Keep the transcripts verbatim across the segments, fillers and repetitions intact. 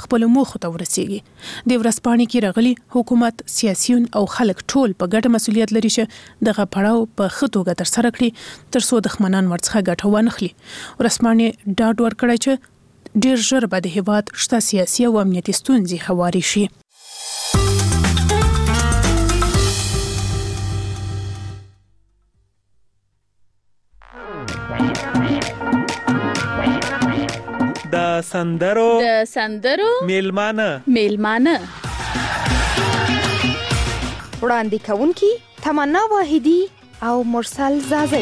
خپل موخو ته ورسیږي. د ورځپاڼې کې راغلي حکومت، سیاسيون او خلک ټول په ګډه مسؤلیت لري چې دغه پړاو په ښه توګه ترسره کړي ترڅو دښمنان ورڅخه ګټه وانخلي. ورځپاڼې ډاډ ورکړی چې ډیر ژر به د هیواد شته سیاسي او امنیتي ستونزې هواري شي. د سندرو د سندرو میلمانه میلمانه وړاندې کوونکی تمنا واحدی او مرسل زازی.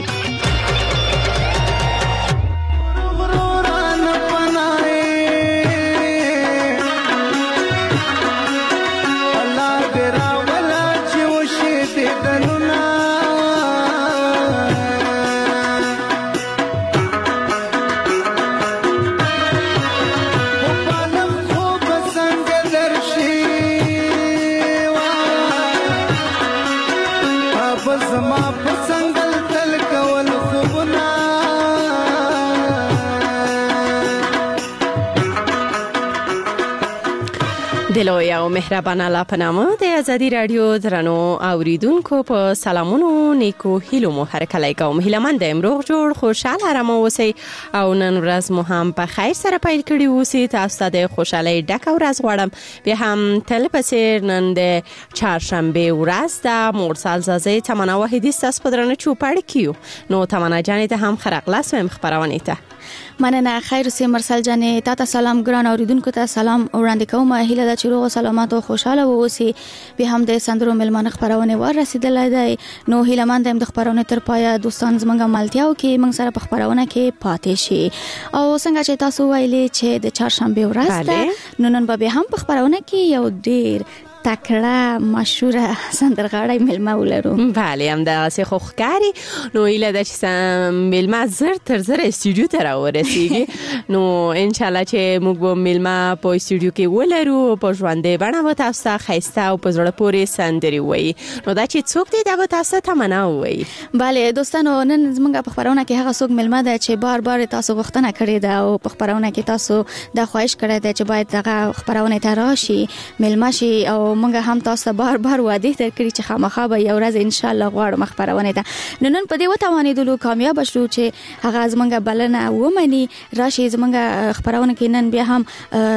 دلوی او مهربان الله په نامه د ازادي رادیو درنو اوریدونکو په سلامونو نیکو هیلو مو هرکلی کوم. هیلمن د امروغ جوړ خوشاله آرام اوسئ او نن ورځ مو هم په خیر سره پیل کړی اوسئ. تاسو ته د خوشحالۍ ډکه ورځ غواړم. بیا هم تل په څیر نن د چهارشنبه ورځ ده. مرسل زازی تمنا واحدی ستاسو په درنه چوپړ کیو. نو تمنا جانې ته هم ښه راغلاست وایم خپرونې ته. مننه. خیر اوسئ مرسل جانې. تا ته سلام ګران اوریدونکو ته سلام وړاندې کوم. هیله ده چې روغ او سلامت او خوشاله اوسئ. بیا هم د سندرو میلمانه خبرونه ور رسیدلای دی. نو هیله مند هم د خبرونه تر پایه دوستان زمونږه ملتیاو کې موږ سره په خبرونه کې پاتې شي. او څنګه چې تاسو ویلې چې د چهارشنبه ورځ ده نو نن به هم په خبرونه کې یو ډیر تکړه مشهور سندرغاړی ملما ولرو. بله هم د سه خوخکاری. نو ایله د چې ملما زر تر زر استودیو ته راورسیږي. نو ان شاء الله چې موږ به ملما په استودیو کې ولرو په ژوندې بڼه و تاسو ته خیسته او په زړه پورې سندري وایي. نو دا چې څوک دی دا به تاسو ته تمنا وایي. بله دوستانو نن زموږ په خبرونه کې هغه څوک ملما ده چې بار بار تاسو غوښتنه کړې ده او په خبرونه کې تاسو دا خواهش کړی ده چې باید هغه خبرونه ته راشي ملما شي. او مونږ هم تاسو بار بار وعده درکړي چې خامخا به یو ورځ ان شاء الله غواړم خبرونه ده. نن نن په دې وتوانېدلو کامیاب شو چې هغه زمونږ بلنه ومني راشي زمونږ خبرونه کې. نن بیا هم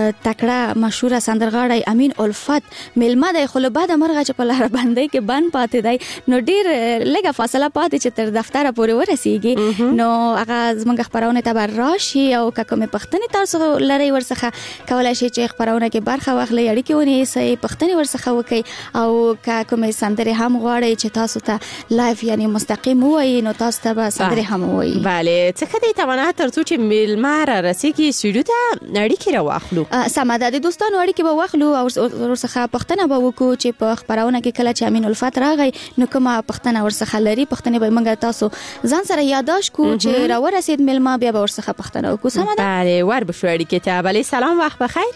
تکړه مشهور سندرغاړی امین الفت ملما دی. خو له بعد مرغه چې په لار باندې کې بند پاتې دی نو ډیر لږه فاصله پاتې چې تر دفتر پورې ورسیږي. نو هغه زمونږ خبرونه ته بر راشي او کومه پښتني تاسو لري ورڅخه کولای شي چې خبرونه کې برخه واخلي اړیکې ونی سي پښتني ورڅخه وکي او کومه سندره هم غواړي چې تاسو ته لایف یعنی مستقیم وایي نو تاسو ته به سندره هم وایي. بله څه کدی توانه ترڅو چې ملما را رسیږي سټوډیو ته اړیکې را واخلو. سماده د دوستانو اړیکې به واخلو او ورڅخه پښتنه به وکړو چې په خبرونه کې کله چې امین الفت راغی نو کومه پښتنه ورڅخه لري پښتنه به موږ تاسو ځان سره یاداش کو چې را ورسید ملما بیا به ورڅخه پښتنه وکړو. سماده بله ور به شو اړیکې ته. بله سلام وخت بخیر.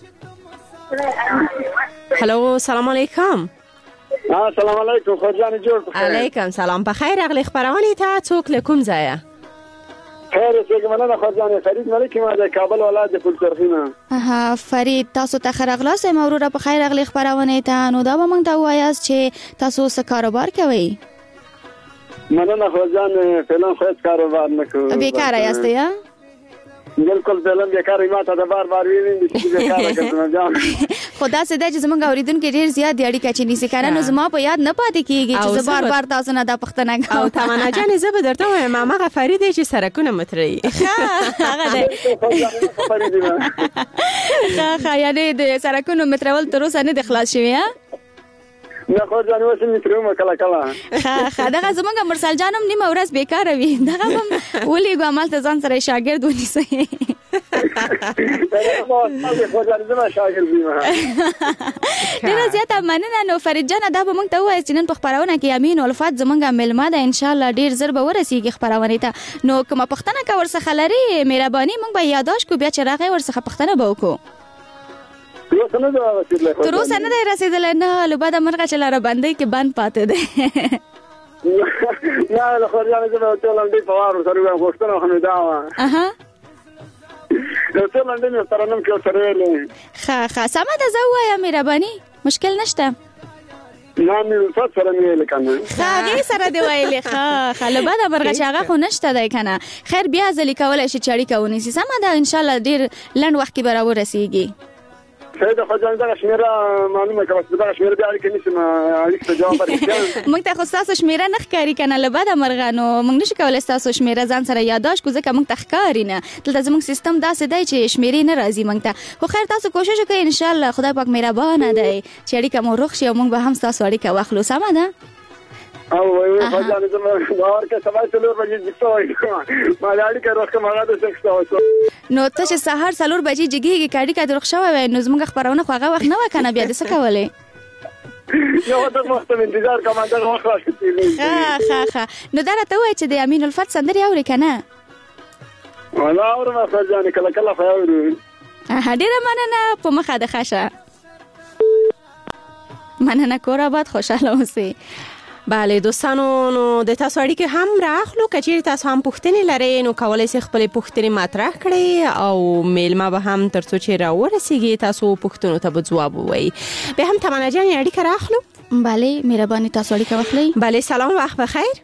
هلو سلام علیکم. سلام علیکم خورجان جوړ بخیر. علیکم سلام بخیر. اغلی خبرونه ته څوک له کوم ځایه؟ خیر اوسې مننه خورجان. فرید ملک ما د کابل ولایت د پلترخینه. ها فرید تاسو ته خرغلاس مورور په خیر اغلی خبرونه ته. نو دا به موږ ته وایاست چې تاسو څه کاروبار کوئ؟ مننه خورجان فعلا خو هیڅ کاروبار نه کوم. بیکاره یاست یا؟ بالکل فعلا بیکاره ما ته د بار بار ویلم چې بیکاره کوم جان. خدا سده چې زمونږ اوریدونکو ډیر زیات دی اړیکه چې نیسي کنه نو زما په یاد نه پاتې کیږي چې زه بار بار تاسو نه دا پښتنه کوم. او تمنا جان زه به درته وایم ماما فرید چې سرکونه متري. هغه دی. ښه ښه یعنی د سرکونو مترول تر اوسه نه د خلاص شوی ها؟ نه خو ځان وسه متروم کله کله. ښه ښه دغه زمونږ مرسل جانم نیمه ورځ بیکاره وي دغه هم ولې ګومال ته ځان سره شاګرد ونیسي. ډیره زیاته مننه. نو فرید جان دا به موږ ته وایي چې نن په خبرونه کې امین الفت زمونږ ملما ده ان شاء الله ډیر زر به ورسیږي خبرونه ته. نو کومه پښتنه کا ورڅخه لري مهرباني موږ به یاداش کو بیا چې راغی ورڅخه پښتنه به وکړو. تر اوسه نه دی رسیدلی. نه له بعده مرغه چې لاره بندۍ کې بند پاتې دی. نه له خورجانه زه به ټول لنډۍ په وار ورسره ووایم غوښتنه خو مې دا وه نو ټول لنډۍ مې ترنم کې ورسره ویلې. ښه ښه سمه ده زه ووایم مهرباني مشکل نشته نام مې الفت سره مې ویل کنه ښه هغې سره دې ویلې ښه ښه له بده مرغه چې هغه خو نشته دی که نه خیر بیا ځلې کولی شي چې اړیکه ونیسي سمه ده انشاءالله ډېر لنډ وخت کې به راورسېږي صحیح ده خو جان دغه شمېره معلومه که بس دغه شمېره بیا اړیکه نیسم اړیکې ته جواب ورکړي موږ ته خو ستاسو شمېره نه ښکاري که نه له بده مرغه نو موږ نشو کولی ستاسو شمېره ځان سره یاداشت کړو ځکه موږ ته ښکاري نه دلته زموږ سیستم داسې دی چې شمېرې نه راځي موږ ته خو خیر تاسو کوشش وکړئ انشاءالله خدای پاک مهربانه دی چې اړیکه مو روغ شي او موږ به هم ستاسو اړیکه واخلو سمه ده او وای خو جان زما باور کې سبا څلور بجې ځکه وای ما اړیکه روخه ماغه د سکسته وسو نو ته چې سهار څلور بجې جګیږي که اړیکه دې روغ شوی وای نو زموږ خپرونه خو هغه وخت نه وه که نه بیا دې څه کولی یو دغه وخت انتظار کوم دغه وخت راشي ښه ښه ښه نو دا راته ووایه چې د امین الفت سندرې اورې که نه ولا اورم خو جان کله کله خو اورو ډېره مننه په مخه د ښه شه مننه کور آباد خوشحاله اوسئ بله دوستانو نو د تاسو اړیکې هم راخلو که چیرې تاسو هم پوښتنې لرئ نو کولی شئ خپلې پوښتنې مطرح کړئ او میلمه به هم تر څو چې راورسیږي تاسو پوښتنو ته به ځواب ووایي بیا هم تمنا جانې اړیکه راخلو بله مهرباني تاسو اړیکه واخلئ بله سلام وخت بخیر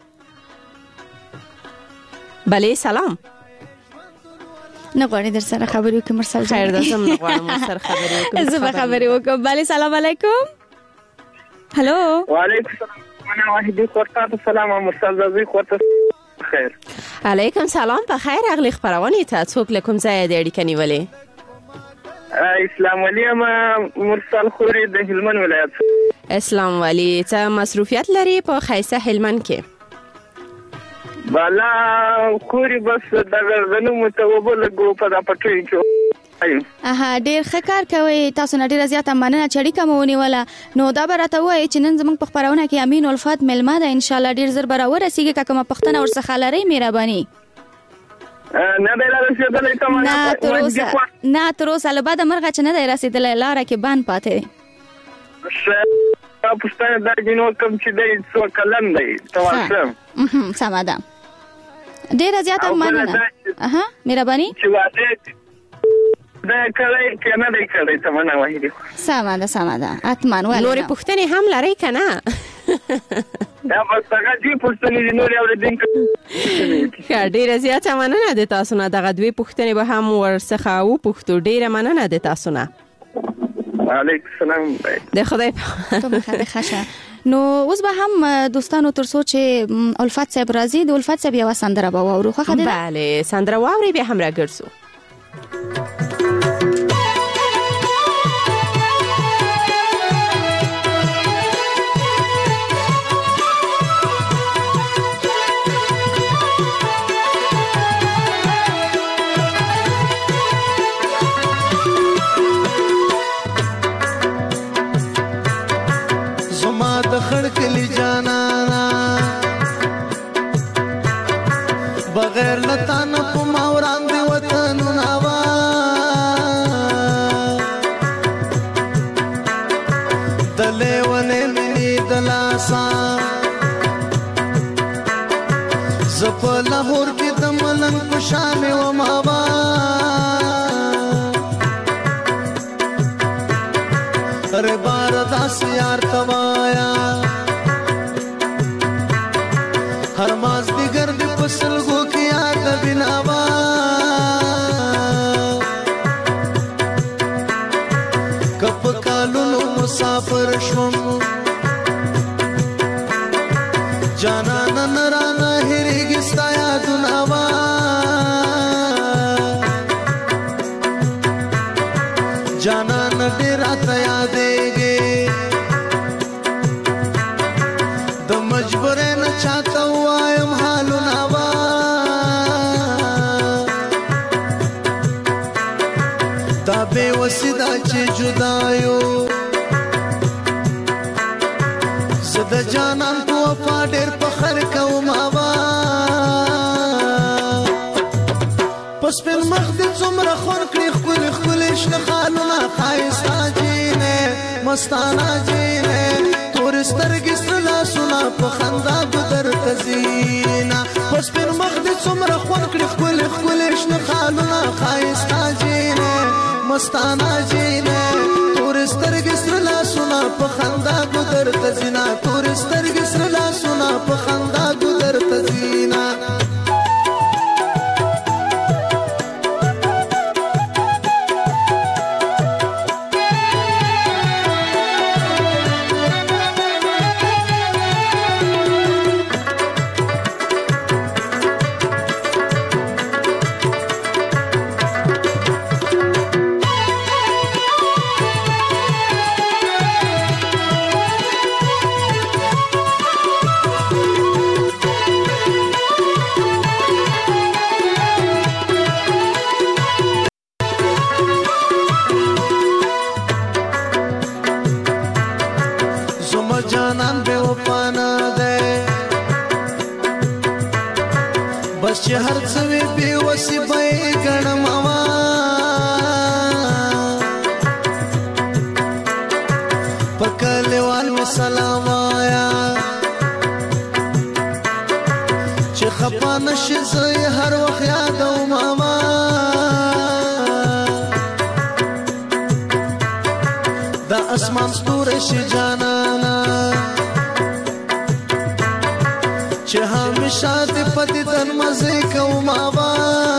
بله سلام نه غواړي در سره خبرې وکړي مرسل جان خیر ده زه هم نه غواړم ورسره خبرې وکړم زه به خبرې وکړم بله سلام علیکم هلو وعلیکم السلام انا واحدی خورتا سلام مرسل زوی خورتا خیر علیکم سلام په خیر اغلی خبرونې ته څوک له کوم ځایه د اړیکه نیولې اسلام ولی ما مرسل خوري د هلمند ولایت اسلام ولی ته مصروفیت لري په ښایسته هلمند کې بالا خوري بس دغه غنو متوبه لګو په دا پټوي کې اها ډېر ښه کار کوئ تاسو نه ډېره زیاته مننه چې اړیکه مو ونیوله نو دا به راته ووایئ چې نن زموږ په خپرونه کې امین الفت میلمه ده انشاءالله ډېر ژر به راورسېږي که کومه پوښتنه ورڅخه لرئ مهرباني نه دی رارسېدلی نه تر اوسه نه تر اوسه له بده مرغه چې نه دی رسېدلی لاره کې بند پاتې دی پوښتنه دا جنو کوم چې دی څو کلن دی تواسم سمه ده ډېره زیاته مننه اها مهرباني چې واده دا کله کې نه دی کړی تمنا واحدی سمه ده سمه ده اتمن ولې نورې پوښتنې هم لرئ که نه دا بس هغه دې پوښتنې دي نورې اورېدونکي ښه ډېره زیاته مننه د تاسو نه دغه دوې پوښتنې به هم ورڅخه وپوښتو ډېره مننه د تاسو نه وعلیکم السلام د خدای په مخه د ښه شه نو اوس به هم دوستانو تر څو چې الفت صاحب راځي د الفت صاحب یوه سندره به واورو خوښه ده بله سندره واورئ بیا هم راګرځو خړکلی جانانا بغیر لتان په ماوران دی وطن ناوا دلې ونه مني دلاسا زپ لاهور کې د ملنګ په شان و ماوا रे बार दास यार तवाया हर मास दिगर दी फसल गो की याद बिनावा कप कालुनो मुसाफिर शवम जाना नराना हिरिगी साया दुनावा जाना न डेरा तया देगे द मजबूर न चाहता हुआ एम हालु नावा दा बेवसीदा चे जुदायो زد جانان په وفا ډېر فخر کوم اوا پس پر مخ دې څومره خون کړی خپل خپل شنه خالونه خایستا جینه مستانه جینه تور سترګې سره سنا په خندا بدر تزینا پس پر مخ دې څومره خون کړی خپل خپل شنه خالونه خایستا جینه مستانه جینه تور سترګې سره لاسونه په خندا ګودر ته ځینه تور سترګې سره لاسونه په خندا ګودر ته ځینه چې هر څه وي بې وسې به یې ګڼم اوا په کلیوال مې سلام وایا چې خفه نه شي زه یې هر وخت یادوم اما د اسمان ستوری شي جانانا چې همیشه دې په دیدن مزې کوم اوا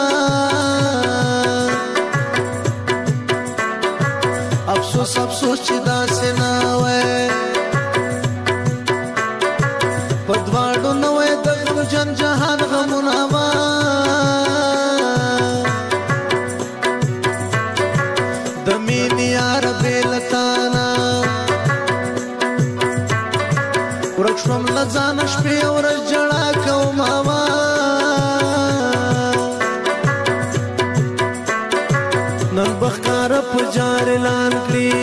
افسوس افسوس چې داسې نه وای په دواړو نه وای د غمجن جهان غمونه اوا د مینې یار بې له تانه ورک شوم له ځانه شپې ورځ ژړا کوم اوا نن به ښکاره په جار اعلان کړي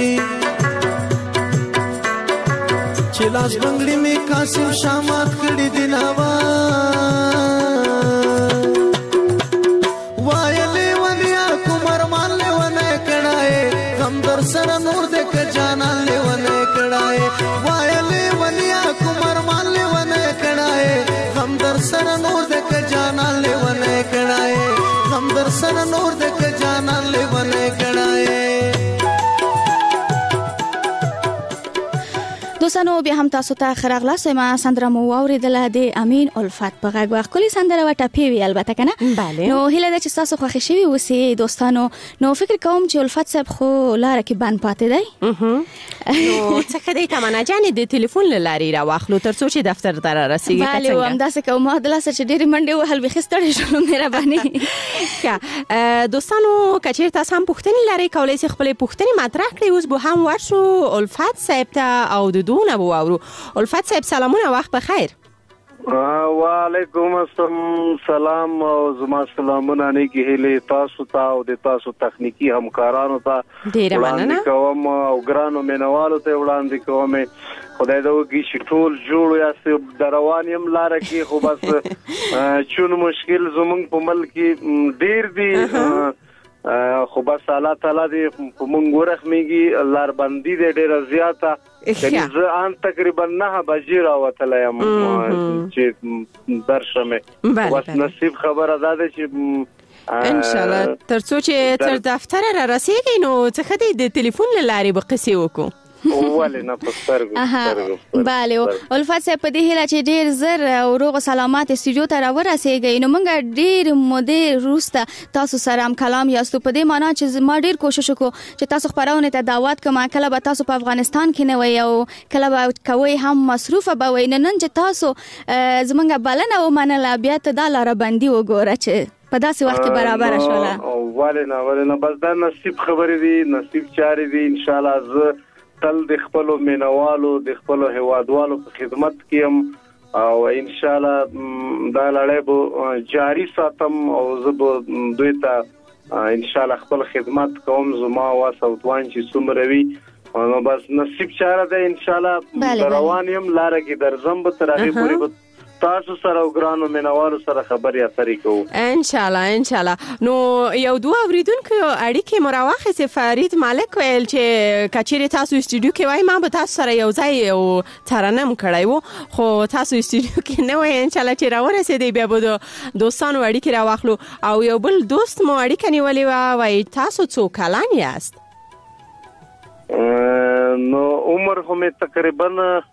چې لاس بنګړي مې قاسم شامات کړي دي ناوا وایه لیونیا کومر مان لیونی کړای غم در سره نور دې که جانان لیونی کړای وایه لیونیا کومر مان لیونی کړای غم در سره نور دې که جانان لیونی کړای غم در سره نور دې که جانان لیونی کړای دوستانو بیا هم تاسو ته ښه راغلاست ما سندره مو واورېدله د امین الفت په غږ وه ښکلې سندره وه ټپې وي البته که نه بله نو هیله ده چې ستاسو خوښې شوي اوسې دوستانو نو فکر کوم چې الفت صاحب خو لاره کې بند پاتې دی نو څه ښه دی تمنا جانې د تلیفون له لارې راواخلو تر څو چې دفتر ته رارسېږي بله همداسې کوم ما د لاسه چې ډېرې منډې وهل بیخي ستړې شولو مهرباني دوستانو که چېرې تاسو هم پوښتنې لرئ کولی شئ خپلې پوښتنې مطرح کړئ اوس به هم ورشو الفت صاحب ته او د دونه به واورو الفت صاحب سلامونه وخت بخیر وعلیکم السلام او زما سلامونه نیکی هیله تاسو ته او د تاسو تخنیکی همکارانو ته ډیره مننه کوم او ګرانو مینوالو ته وړاندې کوم خدای دا وکړي چې ټول جوړ یاست دروان یم لاره کې خو بس چون مشکل زمونږ په ملک کې ډیر دی خو بس الله تعالی دې په مونږ ورخمېږي لار بندي دې ډېره زیاته یعنې زه ان تقریبا نه بجې راوتلی یم چې درشم بس نصیب خبره دا ده چې انشاءالله تر څو چې تر دفتره را رسېږئ نو څه ښه دی د تلیفون له لارې به قصې وکړو ولې نه په سترګو بله الفت صاحب په دې هیله چې ډېر زر او روغ او سلامات استودیو ته راورسېږئ نو موږ ډېر مودې وروسته تاسو سره هم کلام یاستو په دې معنا چې ما ډېر کوشش وکړو چې تاسو خپرونې ته دعوت کوم کله به تاسو په افغانستان کې نه وئ او کله به کوئ هم مصروفه به وئ نن چې تاسو زموږ بلنه ومنله بیا ته دا لاره بندي وګوره چې په داسې وخت کې برابره شوله ولې نه ولې نه بس دا نصیب خبرې دي نصیب چارې دي انشاءالله زه تل د خپلو مینوالو د خپلو هیوادوالو په خدمت کې یم او انشاءالله دا لړۍ به جاري ساتم او زه به دوی ته انشاءالله خپل خدمت کوم زما واس او توان چې څومره وي نو بس نصیب چاره ده انشاءالله روان یم لاره کې درځم به تر هغې پورې به تاسو سره او ګرانو مینوالو سره خبرې اترې کوو ان شاء الله ان شاء الله. نو یو دوه اوریدونکو اړیکې مو راواخیستې. فرید مالک ویل چې کچېرې تاسو استودیو کې وای ما به تاسو سره یو ځای یو ترنم کړی وو، خو تاسو استودیو کې نه وای. ان شاء الله چې راورسېدې بیا به د دوستانو اړیکې راواخلو. او یو بل دوست مو اړیکه نیولې وه، وایي تاسو څو کلن یاست؟ نو عمر خو مې تقریبا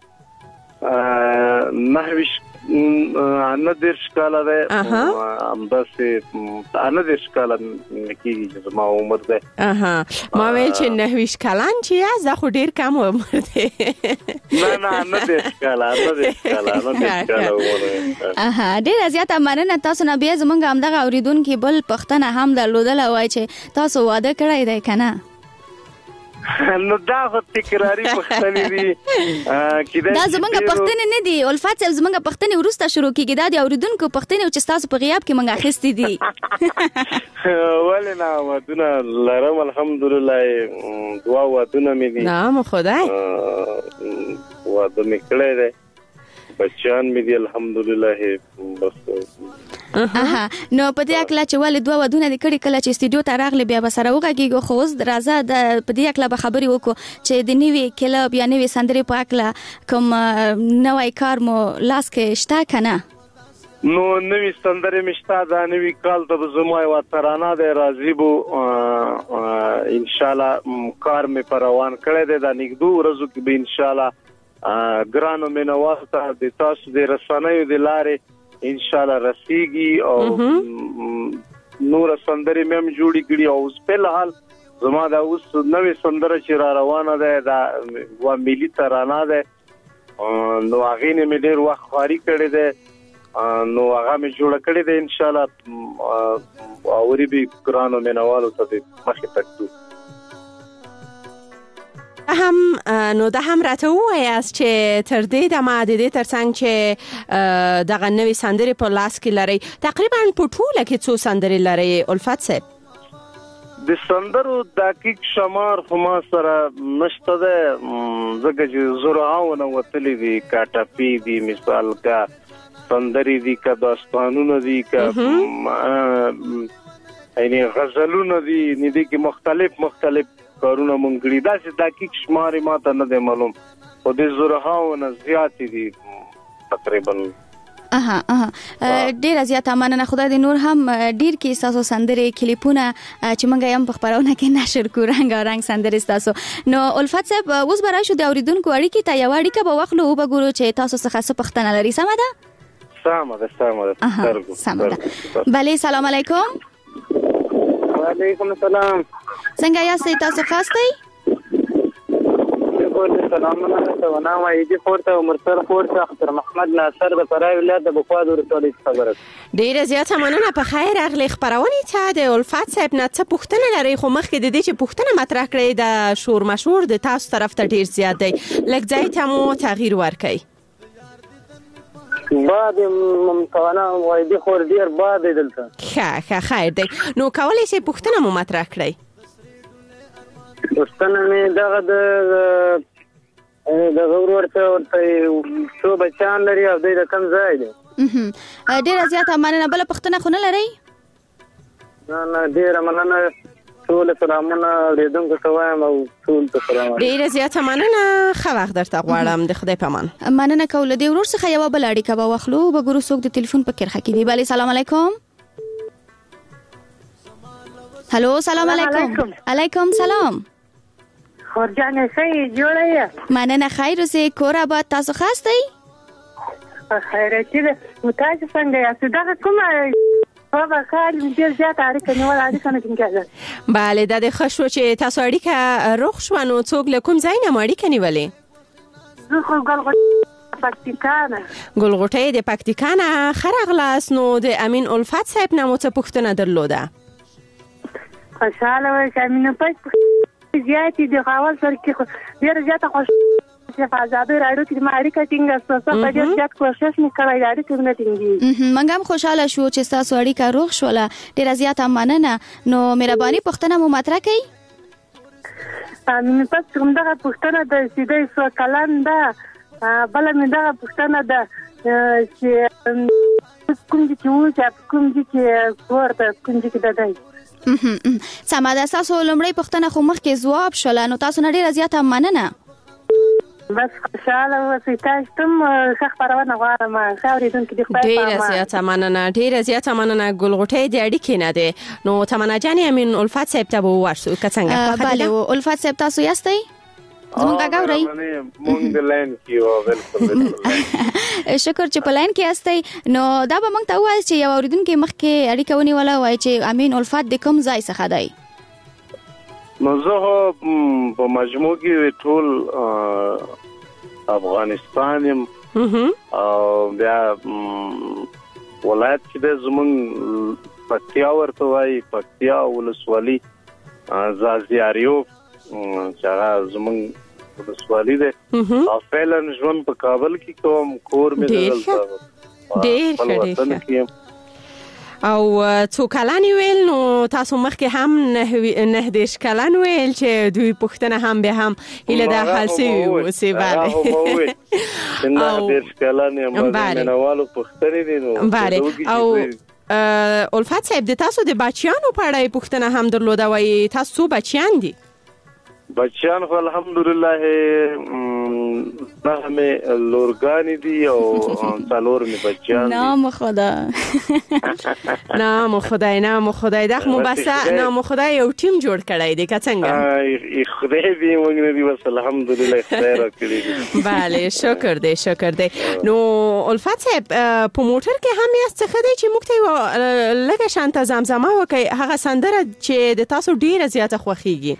نهه ویشت نه دېرش کاله دی، همداسې نه دېرش کاله کېږي چې زما عمر دی. ما ویل چې نهه ویشت کلن چې یاست، دا خو ډېر کم عمر دی. نه نه نه دېرش کاله نه دېرش کاله نه دېرش کاله عمر دی. ډېره زیاته مننه تاسو نه. بیا زموږ همدغه اورېدونکي بل پوښتنه هم درلودله، وایي چې تاسو واده کړی دی که نه؟ نو دا خو تکراري پوښتنې دي. دا زمونږ پوښتنې نه دي الفت صاحب، زمونږ پوښتنې وروسته شروع کېږي. دا د اورېدونکو پوښتنې چې ستاسو په غیاب کې موږ اخیستې دي. ولې نه، ودونه لرم الحمدلله، دوه ودونه مې دي. نام خدای. واده مې کړی دی، بچیان مې دي الحمدلله. بس اها نو په دې اکلا چې ولې دوه ودونه دي کړي، کله چې استودیو ته راغلی بیا به سره وغږیږو. خو اوس راځه د په دې اکلا به خبرې وکړو چې د نوي کلب یا نوي سندرې په اکلا کوم نوی کار مو لاس کې شته که نه؟ نو نوي سندرې مې شته. دا نوي کال ته به زما یوه ترانه دی راځي بو انشاءالله کار مې په روان کړی دی. دا نږدو ورځو کې به انشاءالله ګرانو مینوالو ته د تاسو د رسنیو د لارې انشاءالله رسیږي. او نور سندرې مې هم جوړې کړي. او اوس په الحال زما دا اوس نوې سندره چې را روانه ده دا یوه ملي ترانه ده، نو هغې نه مې ډېر وخت خواري کړې ده، نو هغه مې جوړه کړې ده. انشاءالله اوري به ګرانو مینوالو ته به مخې تکدو. هم نو دا هم راته ووایاست چې تر دې دمه د دې ترڅنګ چې دغه نوې سندرې په لاس کې لرئ، تقریبا په ټوله کې څو سندرې لرئ الفت صاحب؟ د سندرو دقیق شمار خو ما سره نشته ده، ځکه چې زرعاونه وتلي دي، که ټپې دي، مثال که سندرې دي، که داستانونه دي، که یعنی غزلونه دي، نه دي کې مختلف مختلف کارونه مونږ کړي. داسې دقیق شمار ما ته نه دی معلوم، خو د زرهاونه زیاتې دي تقریبا. اها اها ډیره زیاته مننه. خدای دې نور هم ډیر کې تاسو سندرې کلیپونه چې مونږ هم په خبرونه کې نشر کوو، رنګارنګ سندرې تاسو. نو الفت صاحب اوس به راشو د اوریدونکو اړیکې ته، یوه اړیکه به واخلو او به ګورو چې تاسو څخه څه پوښتنه لري. سمه ده؟ سمه ده سمه ده سمه ده. بله سلام علیکم. وعلیکم السلام. څنګه یاستئ تاسو خاصتئ؟ سلامونه ته ونامه ایجی خورته مرسل خورته اختر محمد ناصر د فرای ولایت د بخوا د ولسوالۍ خبره. ډیره زیاته مننه. په خیر راغلی خبرونې ته. د الفت صاحب نه څه پوښتنه لرئ؟ خو مخکې د دې چې پوښتنه مطرح کړئ د شور مشور د تاسو طرف ته ډیر زیات دی، لږ ځای ته مو تغییر ورکړئ. باد ممتوانا وایدي خور ډیر باد دی دلته. ښه ښه خیر دی. نو کولی شئ پوښتنه مو مطرح کړئ. پوښتنه مې دغه د دغه ورته ورته څو بچیان لري او دوی د کوم ځای دي؟ ډیره زیاته مننه. بله پوښتنه خو نه لرئ؟ نه نه ډیره مننه. ټول سلامونه اوریدونکو ته وایم او ټول ته سلام. ډیره زیاته مننه. ښه وخت درته غواړم. د خدای په امان. مننه کوو. له دې ورور څخه یوه بله اړیکه به واخلو، به ګورو څوک د تلیفون په کرښه کې دي. بلې سلام علیکم. هلو سلام علیکم. علیکم سلام. خورجانه څه جوړه یې؟ مننه خیر اوسئ. کور آباد. تاسو خاصتئ؟ خیراتي ده. تاسو څنګه یاست؟ دغه کومه بابا کال ډېر زیات اړیکه نیول اړیکه نه ټینګېږي. بله دا د ښه شو چې تاسو اړیکه روغ شوه. نو څوک له کوم ځای نه مو اړیکه نیولې؟ زه خو ګلغوټۍ پکتیکا نه. ګلغوټۍ د پکتیکا نه. ښه راغلاست. نو د امین الفت صاحب نه مو څه پوښتنه درلوده؟ خوشحاله وای چې امین الفت زیاتې د غاول سره کې خو ډېره زیاته خوش چې په ازادۍ راډیو کې ما اړیکه ټینګه سوسه په ډېر زیات کوشش مې کړی د اړیکې نه ټینګېږي. موږ هم خوشحاله شو چې ستاسو اړیکه روغ شوله. ډېره زیاته مننه. نو مهرباني پوښتنه مو مطرح کړئ. امین الفت همدغه پوښتنه ده چې دی څو کلن ده. بله مې دغه پوښتنه ده چې کوم چې و چې کوم چې ورته کوم چې دای سمه ده. تاسو لومړی پوښتنه خو مخکې ځواب شوله، نو تاسو نه ډېره زیاته مننه. بس خوشاله اوسئ. تاسو ته هم ښه خپرونه غواړم. ښه اورېدونکي دي. خدای ډېره زیاته مننه، ډېره زیاته مننه. ګلغوټۍ د اړیکې نه دی. نو تمنا جانې امین الفت صاحب ته به ورسو که څنګه؟ بله الفت صاحب تاسو یاستئ؟ زمونږ غږ اورئ؟ مونږ د لاین کې یو. بالکل شکر چې په لاین کې یاستئ. نو دا به موږ ته ووایاست چې یو اورېدونکی مخکې اړیکه ونیوله، وایي چې امین الفت د کوم ځای څخه دی؟ نو زه په مجموع کې ټول افغانستان یم او بیا ولایت چې د زمونږ پکتیا ورته وایي، پکتیا ولسوالي زازیاریو چې هغه زمونږ ولسوالي دی. او فعلا ژوند په کابل کې کوم، کور مې دلته ډېر ښه ډېر او څو کلن ویل؟ نو تاسو مخکې هم نه دېرش کلن ویل چې دوی پوښتنه هم به هم هیله د حل سوي اوسې. بله نه دېرش کلن یم، مینوالو پوښتنې دي. نو بله او الفت صاحب د تاسو د بچیانو په اړه پوښتنه هم درلوده، وایي تاسو څو بچیان دي؟ بچیان خو الحمدلله نه مې لورګانې دي او څلور مې بچیان دي. نام خدا نام خدای نام خدای دا خو بس نام خدای یو ټیم جوړ کړی دی که څنګه؟ خدای دې موږ نه دي بس الحمدلله خدای راکړي. بله شکر دی شکر دی. نو الفت صاحب په موټر کې هم یاست څه دی چې موږ ته یوه لږه شانته زمزمه وکړئ، هغه سندره چې د تاسو ډېره زیاته خوښیږي؟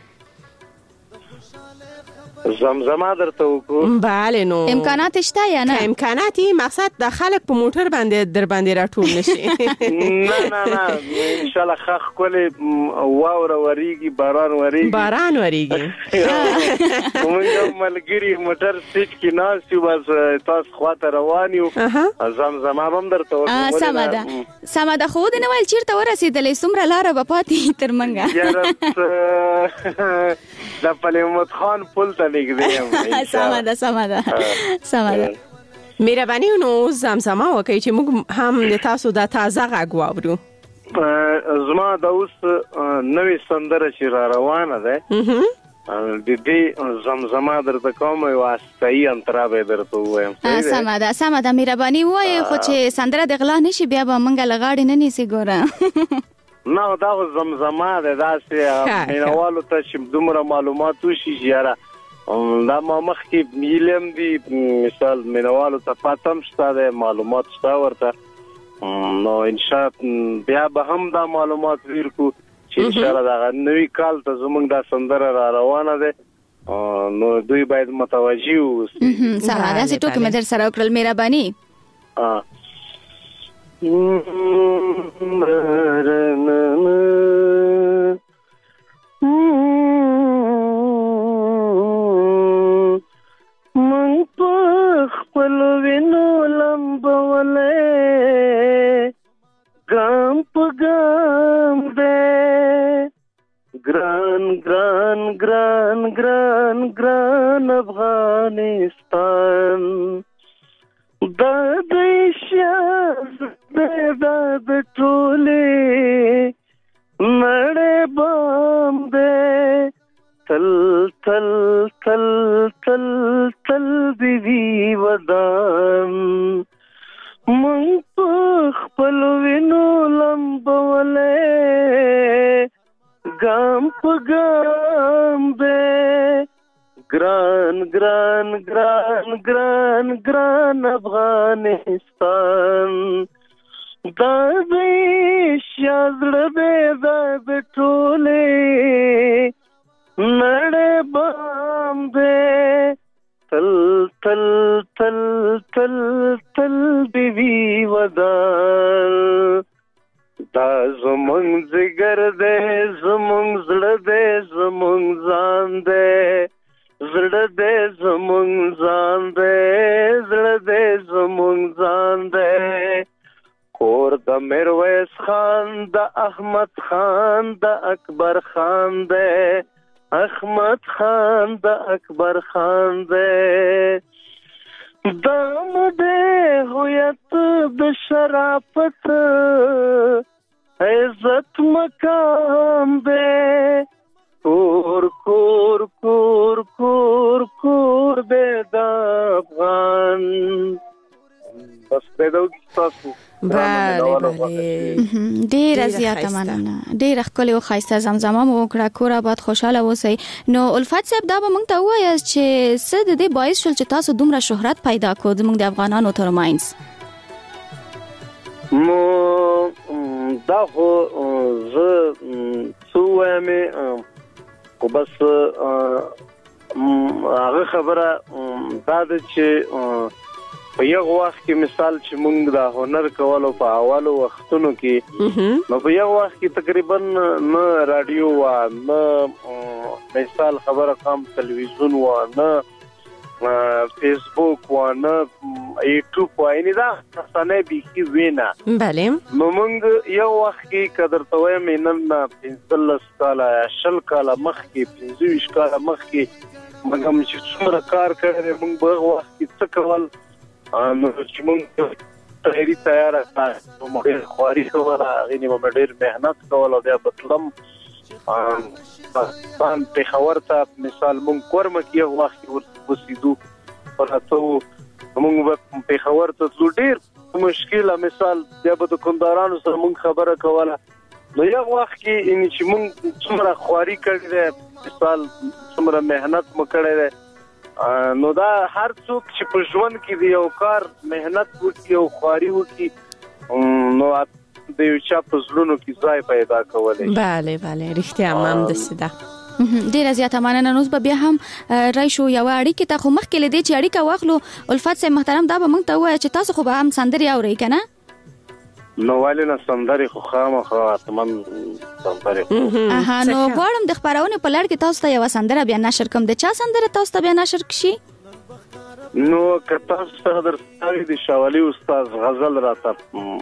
زمزمه درته وکړو؟ بله. نو امکانات شته یا نه؟ امکانات یې مقصد د خلک په موټر باندې در باندې راټول نشي. نه نه نه انشاءالله ښه ښکلې واوره ورېږي، باران ورېږي باران ورېږي. موږ ملګري موټر سیټ کې ناست یو، بس تاسو خواته روان یو، زمزمه به هم درته وکړو. سمه ده سمه ده. خو ودې نه ویل چېرته ورسېدلې؟ څومره لاره به پاتې تر منګه؟ د پلموت خان پل ته سمه ده سمه ده سمه ده. مهرباني نو زمزمه وکړئ چې موږ هم د تاسو د تازه غږ واورو. زما د اوس نوې سندره چې را روانه ده د دې زمزمه درته کوم، یو استایي انترا به درته ووایم. سمه ده سمه ده. مهرباني ووایئ، خو چې سندره د غلا نشي بیا به موږ له غاړې نه نیسي. ګوره نه دا خو زمزمه ده، داسې مینوالو ته چې دومره معلومات وشي چې یاره دا ما مخکې میلم دي، مثال مینوالو ته پته هم شته ده، معلومات شته ورته. نو انشاء بیا به هم دا معلومات ویر کو چې انشاءالله دغه نوي کال ته زموږ دا سندره را روانه ده، نو دوی باید متوجه اوسي. سمه ده. داسې ټوکې مې در سره وکړل. مهرباني من په خپل وینو لمبولې ګام په ګام دې ګران ګران ګران ګران ګران افغانستان دا دې شاز دې دا د ټولې نړۍ بام دې تل تل تل تل تل دی ودان من په خپل وینو لمبولې ګام په ګام دې ګران ګران ګران ګران ګران افغانستان دا دې شازړه دې دا د ټولې نړۍ بام دې تل تل تل تل تل دی ودان دا زمونږ جګر دې زمونږ زړه دې زمونږ ځان دې زړه دې زمونږ ځان دې زړه دې زمونږ ځان دې کور د میرویس خان د احمد خان د اکبر خان دې احمد خان د اکبر خان دې دم دې هویت د شرافت عزت مقام دې کور کور کور کور کور دې د افغان. بس دې تاسو بله بله ډیره زیاته مننه. ډیره ښکلې او ښایسته زمزمه مو وکړه. کور آباد خوشحاله اوسئ. نو الفت صاحب دا به موږ ته ووایاست چې څه د دې باعث شول چې تاسو دومره شهرت پیدا کړو زموږ د افغانانو ترمنځ؟ نو دا خو زه څه ووایم خو بس هغه خبره دا ده چې په یو وخت کې مثال چې موږ د هنر کولو په اولو وختونو کې نو په یو وخت کې تقریبا نه رادیو و نه مثال خبره کم تلویزیون و نه فیسبوک و نه یوټیوب و نه دا څنګه به وینا. بله نو موږ یو وخت کې قدر ته وایم نن پنځلس کاله شل کاله مخکې پنځه ویشت کاله مخکې موږ چې څومره کار کړی موږ په وخت کې څه کول نو چې موږ تیاری تیار کړو موږ خواري کوله غني موږ ډېر مهنت کول او بیا بتلم پاکستان په خبر ته مثال موږ کورم کې یو وخت ورسېدو پرته موږ په خبر ته ډېر مشکله مثال بیا به د کندارانو سره موږ خبره کوله نو یو وخت کې ان چې موږ څومره خواري کړې مثال څومره مهنت مو کړې نو دا هر څوک چې په ژوند کې دی یو کار مهنت وکړي او خواري وکړي نو د یو چا په زړونو کې ځای پیدا کولی. بله بله رښتیا هم همداسې ده. ډیره زیاته مننه. نو به بیا هم راشو یو اړیکې ته خو مخکې له دې چې اړیکه واخلو الفت صاحب محترم دا به موږ ته ووایه چې تاسو خو به هم سندرې اورئ که نه؟ نو ولې نه سندرې خو خامخا حتما سندرې. اها نو غواړم د خپرونې په لړ کې تاسو ته یوه سندره بیا نشر کړم. د چا سندره تاسو ته بیا نشر کړي؟ نو که تاسو ته درته د شاولي استاد غزل راته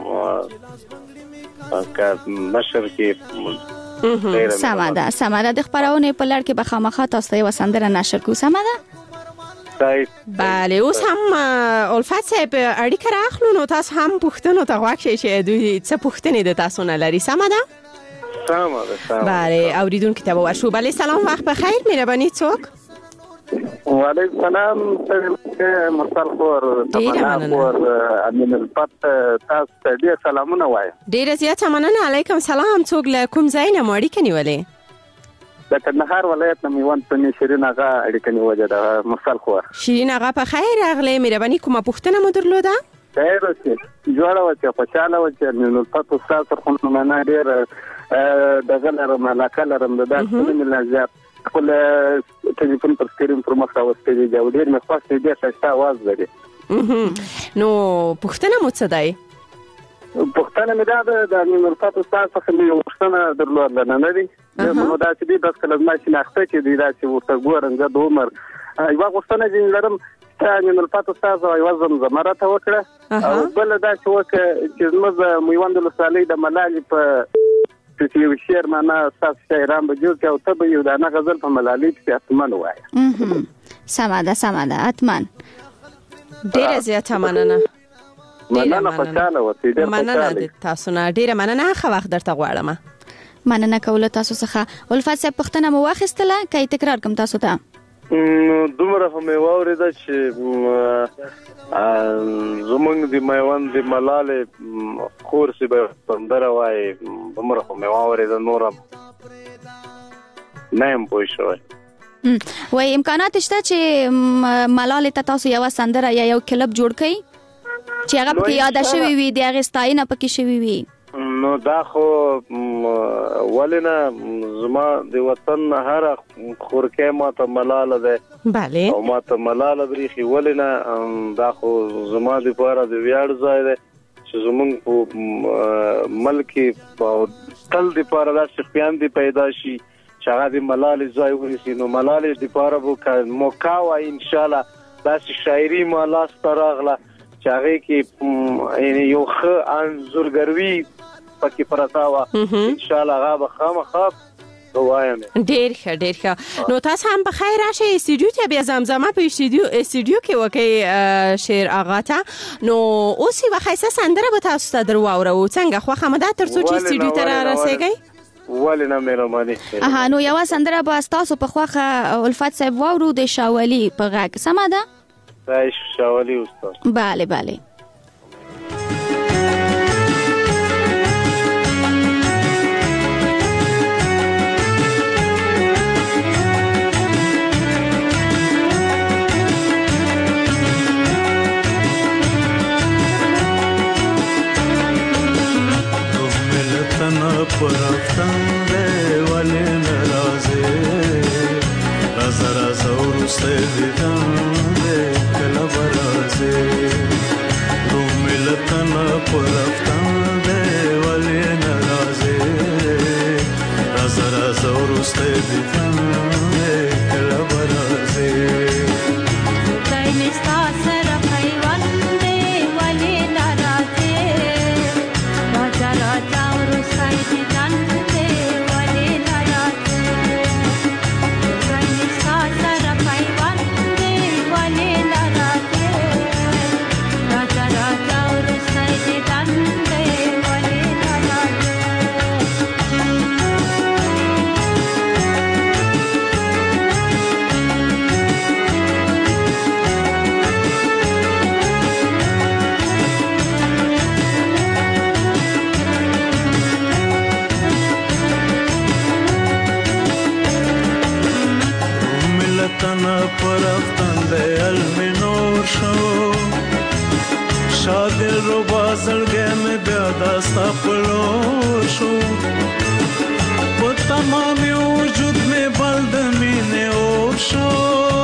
که نشر کې سمه ده سمه ده. د خپرونې په لړ کې به خامخا تاسو ته یوه سندره نشر کړو. سمه ده؟ بله اوس هم الفت صاحب اړیکه راخلو نو تاسو هم پوښتنو ته غوږ شئ چې دوی څه پوښتنې د تاسو نه لري. سمه ده؟ سمه ده سمه. بله اوریدونکو ته به ورشو. بله سلام وخت بخیر. مهرباني څوک؟ وعلیکم السلام مرسل خور تمنا خور امین الفت تاسو ته ډیر سلامونه وایم. ډیره زیاته مننه. علیکم سلام. څوک له کوم ځای نه مو اړیکه نیولې؟ د کندهار ولایت نه میوند څنې شیرین آغا اړیکه نیولې ده. مرسل خور شیرین آغا په خیر راغلی. مهرباني کومه پوښتنه مو درلوده؟ خیر اوسې جوړه وه خوشحاله وه چې امین الفت استاد سره خو مننه ډېر دغه لرم علاقه لرم د داسې نه مې لا زیات خپل ټلیفون پر سکرین پر مخ راوستی دی او ډېر مې خوښ دی. ډېر ښایسته اواز لري. نو پوښتنه مو څه دی؟ پوښتنه مې دا ده د امین الفت استاد څخه مې یوه پوښتنه درلودله نه دی نو داسې دی بس کله زما شناخته چې دی داسې ورته ګورم زه د عمر یوه پوښتنه ځینې لرم چې امین الفت استاد یوه زمزمه راته وکړه او بله داسې وکړه چې زموږ د میوند ولسوالۍ د ملالې په یو شعر معنا ستاسو شاعران به جوړ کړي او ته به یو دانه غزل په ملالۍ پسې حتما ووایه. سمه ده سمه ده حتما. ډېره زیاته مننه. مننه خوشحاله اوسئ. ډېر مننه د تاسو نه. ډېره مننه. ښه وخت درته غواړم. مننه کوله تاسو څخه. الفت صاحب پوښتنه مو واخیستله که یې تکرار کړم تاسو ته؟ دومره خو مې واورېده چې زمونږ د میوند د ملالې خور چې به سندره وایي دومره خو مې واورېده نوره نه یم پوه شوی. وایي امکانات شته چې ملالې ته تاسو یوه سندره یا یو کلپ جوړ کړئ چې هغه پکې یاده شوې وي د هغې ستاینه پکې شوې وي؟ نو دا خو ولې نه زما د وطن هره خورکۍ ماته ملاله ده بله او ماته ملاله بریخي. ولې نه دا خو زما دپاره د ویاړ ځای دی چې زمونږ په ملک کې تل دپاره داسې خپیان دې پیدا شي چې هغه د ملالې ځای ونیسي. نو ملالې دپاره به موقع وایي انشاءالله داسې شاعري ما لاسته راغله چې هغې کې یو ښه انځورګروي پکې پرته وه انشاءالله هغه به خامخا وایم. ډیر ښه ډیر ښه. نو تاسو هم په خیر راشئ استودیو ته، بیا زمزمه په استودیو استودیو کې وکي شعر آغا ته. نو اوس یو ښایسته سندره به تاسو ته درواورو. څنګه خوښه مده تر څو چې استودیو ته را رسیږئ؟ ولې نه مهرباني. اها نو یو سندره به تاسو په خوخه الفت صاحب واورو د شاولی په غږ. سمه ده؟ صحیح شاولی استاد. بله بله. پرفتن ده ولی نرازه رازه رازه و روسته دیدن ده کلا برازه رو ملتن پرفتن ده ولی نرازه رازه رازه و روسته دیدن ده کلا برازه پرفتن ده علم نور شو شادل رو بازلگه می بیادستا پلور شو با تمامی وجود می بلد مینه اور شو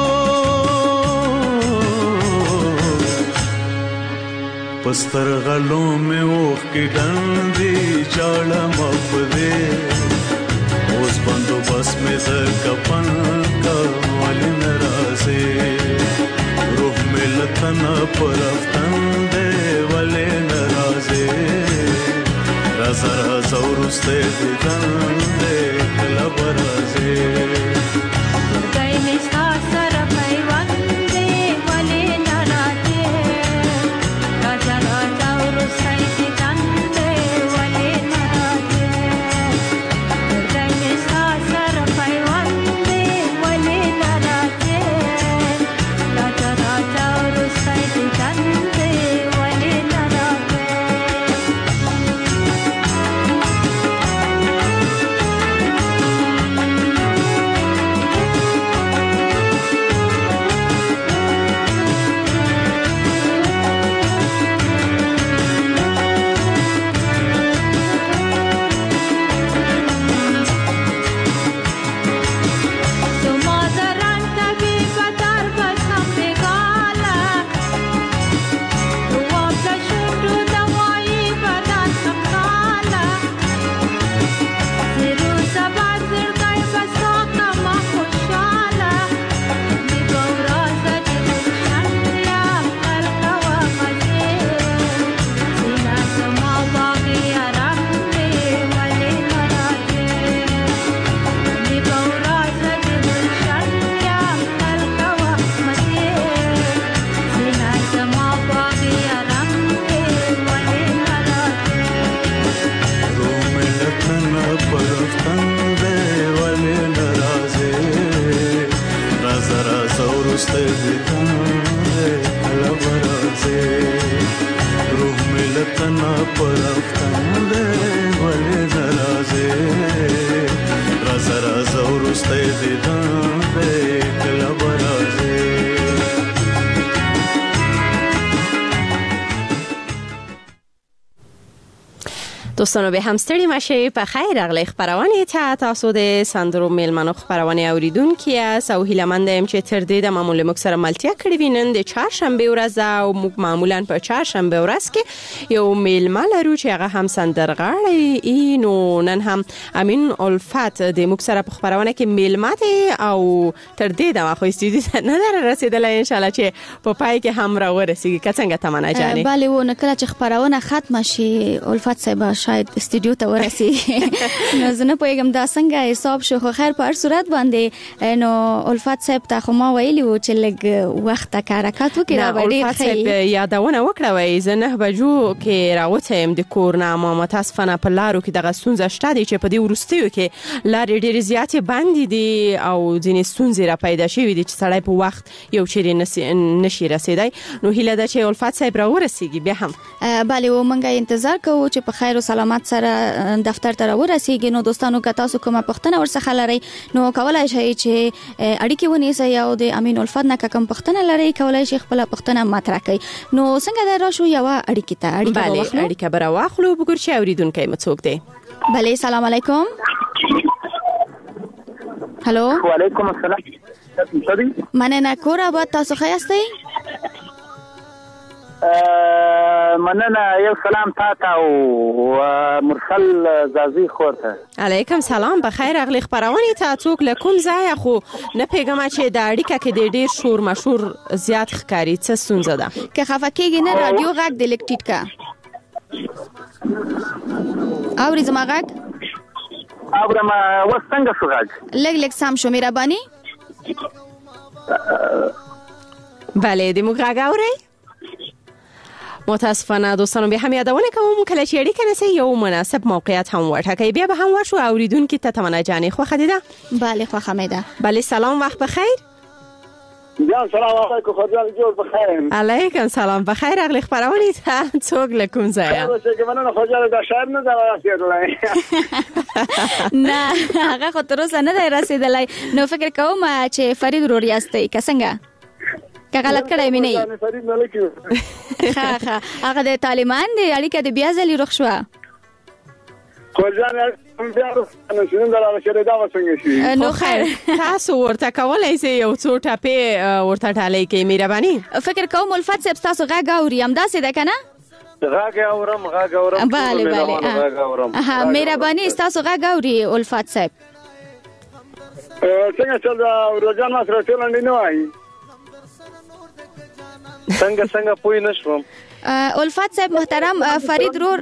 پستر غلو می اوخ کی دندی چاڑا مفده اوز بندو بس می در کپن کا والی نرازه روح ملتن پرفتن ده ولی نرازه رازا رازا و رسته دیدن ده کلا برازه گئی نستا سر پیوان ده ولی نرازه رازا رازا و رسته دیدن ده ولی نرازه گئی نستا سر پیوان ده ولی نرازه رازا رازا و رسته دیدن ده ولی نرازه دوستانو به همستړي مشه په خیر اغلی خبرونه ته تاسو د سندرو میلمنو خبرونه اوریدونکو اس او هیلمند ایم چې تر دې د معمول موږ سره ملتیا کړی وینند د چهارشنبه ورځ او موږ معمولا په چهارشنبه ورځ کې یو میلمه لرو چې هغه هم سندرغاړی اینو نن هم امین الفت د موږ سره په خبرونه کې میلمه او تر دې د واخو استودیو ته نه رسیدلای ان شاء الله چې په پای کې هم را ورسیږي. څنګه تمنا جانې؟ بله و نکله چې خبرونه ختم شي الفت صاحب شاید استودیو ته ورسیږي. نو زه نه پوهېږم دا څنګه حساب شو، خو خیر په هر صورت باندې نو الفت صاحب ته خو ما ویلي و چې لږ وخت ته حرکت وکړي را به ډېر ښه صاحب یادونه وکړه وایي زه نه بجو کې راوته یم د کور نه، اما متاسفانه په لارو کې دغه ستونزه شته دی چې په دې وروستیو کې لارې ډېرې زیاتې بندې دي او ځینې ستونزې را پیدا شوي دي چې سړی په وخت یو چیرې نشي رسېدی. نو هیله ده چې الفت صاحب را ورسېږي بیا هم. بله و موږ انتظار کوو چې په خیر او سلامت سره دفتر ته را ورسېږي. نو دوستانو که تاسو کومه پوښتنه ورڅخه لرئ نو کولی شئ چې اړیکې ونیسئ او د امین الفت نه که کوم پوښتنه لرئ کولی شئ خپله پوښتنه مطرح کړئ. نو څنګه دی راشو یوه اړیکې ته اړیکه به واخلو. اړیکه به راواخلو بګور چې اورېدونکی مو څوک دی. بله سلام علیکم. هلو وعلیکم السلام. مننه کور آباد، تاسو ښه یاستئ؟ مننه، یو سلام تا ته او مرسل زازي خور ته. علیکم سلام، بخیر راغلی. خپرونې ته څوک له کوم ځایه خو نه پوهېږم چې د اړیکه کې د ډېر شور مشهور زیات ښکاري، څه ستونزه ده؟ که خفه کېږي نه رادیو غږ دې لږ ټیټ کړه. اورې زما غږ؟ اورم. اوس څنګه شو غږ؟ لږ لږ سم شو مهرباني. بله د موږ غږ اورئ؟ متاسفانه دوستانو بیا هم یادونه کوم کله چې اړیکه نیسئ یو مناسب موقعیت هم وټاکئ. بیا به هم وشو اورېدونکي ته تمنا جانې خوښه دې ده؟ بله خوښه مې ده. بله سلام، وخت بخیر. جان سلام علیکم، خدای جوړ بخیر. علیکم سلام، بخیر راغلی. خپرونې ته څوک له کوم ځایه؟ مننه خدای دا شاعر نه دا رسېدلی. نه هغه خو تر اوسه نه دی رسېدلی. نو فکر کوم چې فرید ورور یاستئ که څنګه؟ که غلط کړی مې نه یي. ښه ښه هغه د طالبان دی اړیکه د بیا ځلې رخ شوه. نو خیر تاسو ورته کولی شئ یو څو ټپې ورته ډالۍ کړئ مهرباني. فکر کوم الفت صاحب ستاسو غږ اوري، همداسې ده که نه؟ غږ اورم غږ اورم بله بله مهرباني ستاسو غږ اوري الفت صاحب. څنګه چل دا روزان ما سره ټول نه وایي څنګه څنګه پوه نه شوم. الفت صاحب محترم فرید رور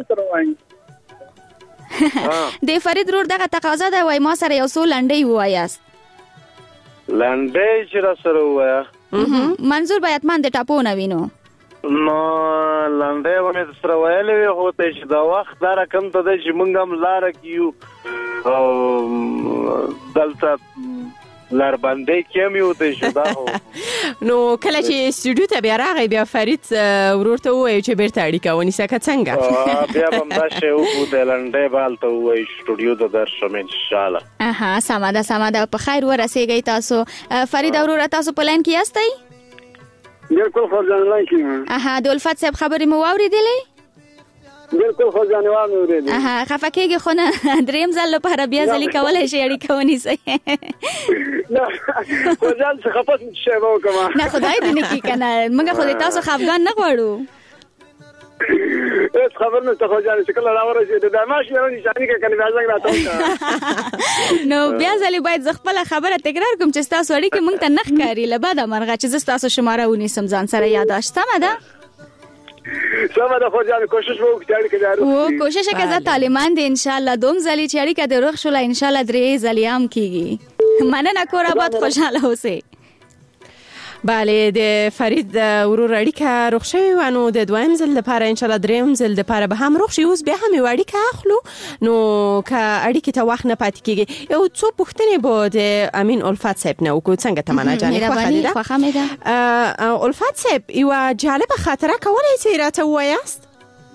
د فرید رور دغه تقاضا ده وای ما سره یو څو لنډۍ ووایاست. لنډۍ چې را سره ووایه منظور باید من د ټاپو نه وینو. نو لنډۍ به مې سره ویلې وي خو ته چې دا وخت دا رقم ته دی چې موږ هم لاره کې یو او دلته لار باندې کېم یو ته شو دا نو کله چې استودیو ته بیا راغی بیا فرید ورور ته ووایي چې بیرته اړیکه ونیسه که څنګه بیا به همدا شی وکړو د لنډۍ به هلته ووایي استودیو ته درشم انشاءالله. اها سمه ده سمه ده په خیر ورسېږئ تاسو. فرید وروره تاسو په لاین کې یاستئ؟ بالکل خورجان لاین کې. اها د الفت صاحب خبرې مو واورېدلې؟ بالکل خورجان واورم اورېدلې. اها خفه کېږئ خو نه درېیم ځل لپاره بیا ځلې کولی شئ اړیکه ونیسئ. نه خورجان څه خفه شم چې شی به وکړم. نه خدای دې نه کړي که نه موږ خو د تاسو خفګان نه غواړو. هیڅ خبر نشته خورجان چې کله راورسېد دا ماشي یو نشاني که کنه بیا زنګ راته وکړه. نو بیا ځلې باید زه خپله خبره تکرار کوم چې ستاسو اړیکې موږ ته نه ښکاري له بده مرغه چې زه ستاسو شماره ونیسم ځان سره یاداشت. سمه ده؟ سمه ده خورجان کوشش به وکړو چې اړیکه دې و کوشش که زه طالبان دې انشاءالله دوم ځلې چې اړیکه دې روغ شوله انشاءالله درې ځلې هم کېږي. مننه کور آباد خوشحاله اوسئ. بله د فرید ورور اړیکه روغ شوې وه نو د دویم ځل دپاره انشاءالله درېیم ځل دپاره به هم روغ شي. اوس بیا هم یو اړیکه اخلو نو که اړیکې ته وخت نه پاتې کېږي یو څو پوښتنې به د امین الفت صاحب نه وکړو. څنګه تمنا جانې خوښه دې ده؟ خوښه مې ده. الفت صاحب یوه جالبه خاطره کولی شئ راته ووایاست؟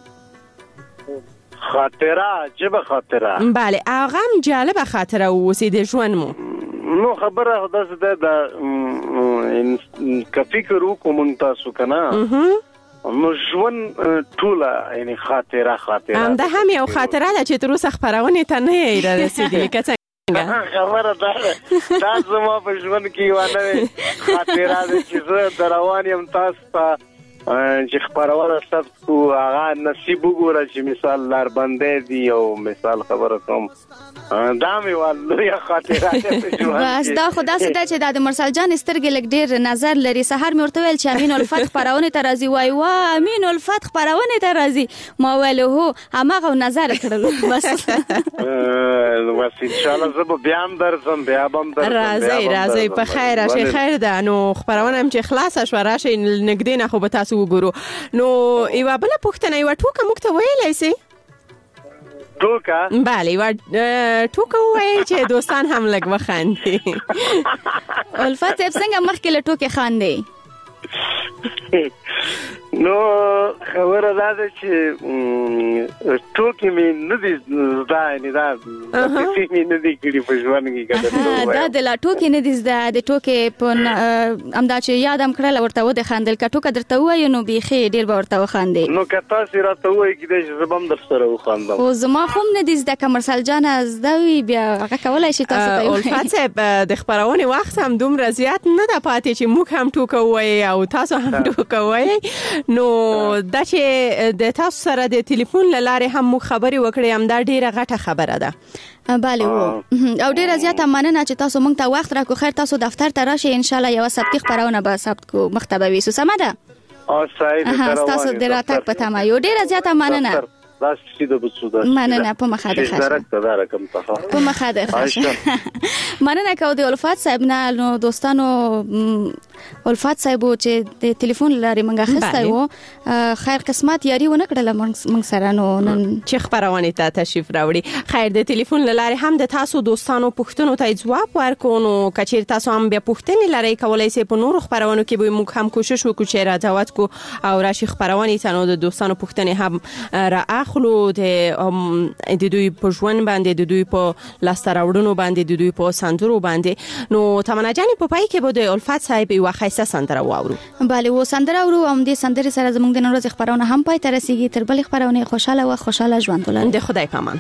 خاطره عجیبه خاطره. بله هغه هم جالبه خاطره واوسي د ژوند مو. نو خبره خو داسې ده د که فکر وکړو موږ تاسو که نه نو ژوند ټوله یعنې خاطره خاطره همدا هم یو خاطره ده چې تر اوسه خپرونې ته نه یې رارسېدلې که څنګه؟ خبره دا ده دا زما په ژوند کې یوه نوې خاطره ده چې زه د روان یم تاسو ته چې خبرونه ثبت کو هغه نصیب وګوره چې مثال لار باندې دی او مثال خبره کوم دا مې والله یا خاطره بس دا خدا ستاسو چې د مرسل جان سترګې لګ ډیر نظر لري. سحر مې ورته ویل چې امین الفتح خبرونه ته راځي وای وا امین الفتح خبرونه ته راځي ما ویل هو هغه نظر کړل بس بس ان شاء الله زه بیا هم درځم بیا هم درځم راځي راځي په خیر راشي خیر ده نو خبرونه هم چې خلاص شو راشي نګدې نه خو به تاسو وګورو. نو یو بل پوښتنه یو ټوکه موږ ته ویلای شي ټوکه بله یو ټوکه وایي چې دوستان هم لږ وخاندي. الفت څنګه مخکې له ټوکې خاندي؟ نو خبره دا ده چې ټوکې مې نه دي زده یعنې دا کیسې مې نه دي کړي په ژوند کې که درته ووایم دا د لا ټوکې نه دي زده د ټوکې په همدا چې یاد هم کړله ورته ودې خندل که ټوکه درته ووایو نو بیخي ډېر به ورته وخاندې نو که تاسې راته ووایي کیدای شي زه به هم درسره وخاندم خو زما خو هم نه دي زده که مرسل جانه زده وي بیا هغه کولی شي تاسو ته الفت صاحب د خپرونې وخت هم دومره زیات نه ده پاتې چې موږ هم ټوکه ووایي او تاسو هم ټوکه ووایي. نو دا چې د تاسو سره د ټلیفون له لارې هم موږ خبرې وکړې هم دا ډیره غټه خبره ده. بله و او ډیره زیاته مننه چې تاسو موږ ته وخت راکو. خیر تاسو دفتر ته راشئ ان شاء الله یو ثبتي خبرونه به ثبت کو مختبه ویسو سمه ده تاسو د راتګ په تمه یو ډیره زیاته مننه مننه په مخه ده په مخه ده مننه کو د الفت صاحب نه نو دوستانو الفت صاحب چې د ټلیفون لاري منګه خسته وو خیر قسمت یاري ونه کړل موږ سره نو چې خبرونه ته تشریف راوړي. خیر د ټلیفون لاري هم د تاسو دوستانو پوښتنو ته جواب ورکو نو کچیر تاسو هم بیا پوښتنې لري کولای شئ په نورو خبرونو کې به موږ هم کوشش وکړو چې راځوات کو او راشي خبرونه ته نو د دوستانو پوښتنې هم را اخلو د د دوی په ژوند باندې د دوی په لاستراوړونو باندې د دوی په سندرو باندې. نو تمنا جان په پای کې به د الفت صاحب یو خاصه سندره واورو. بله و سندره ورو هم دې سندرې سره زموږ د نن ورځې خبرونه هم پای ته رسیږي. تر بلې خبرونه خوشاله او خوشاله ژوند ولرئ. د خدای پامان.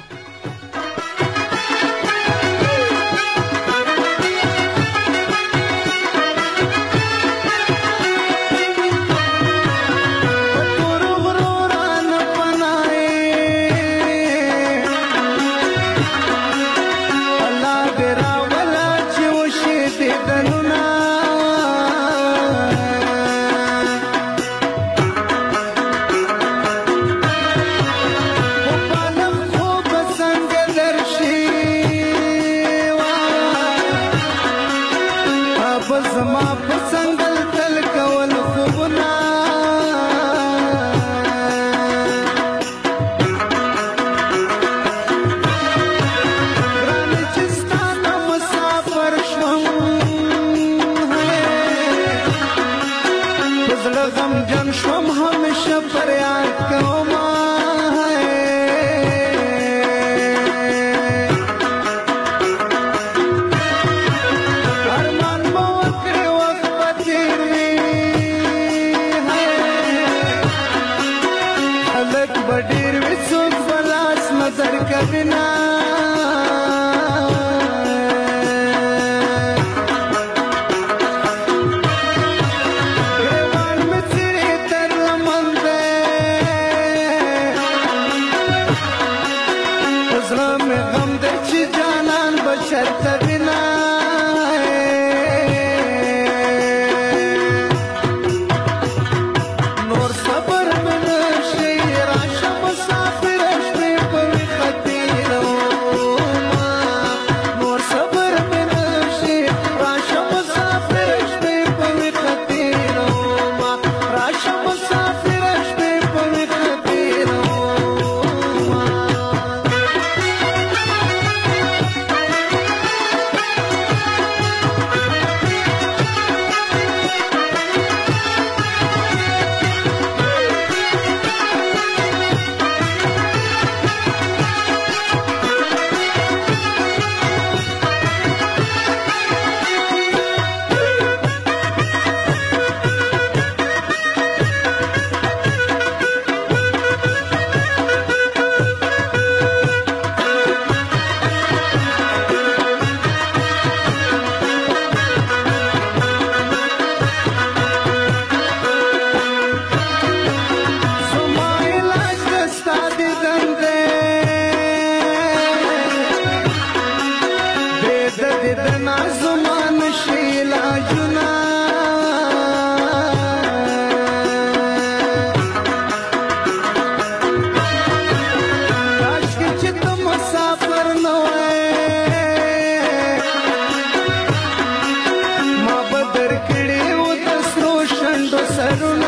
سرونه